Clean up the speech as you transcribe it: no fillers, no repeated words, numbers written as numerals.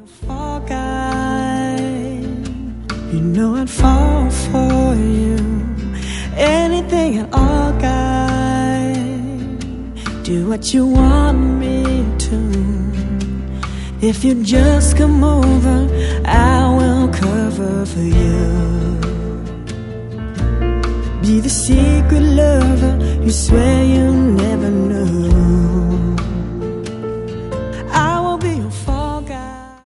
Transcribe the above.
Fall guy, you know I'd fall for you. Anything at all, guy. Do what you want me to. If you just come over, I will cover for you. Be the secret lover you swear you never know.